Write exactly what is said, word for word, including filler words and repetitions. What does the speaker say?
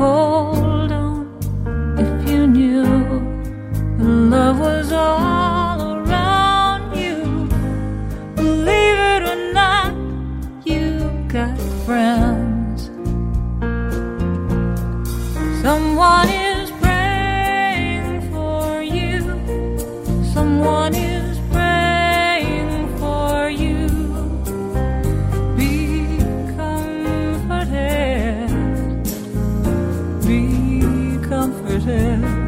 hold on if you knew the love was all around you. Believe it or not, you got friends. Someone is praying for you. Someone is praying for you. Be comforted. Be comforted.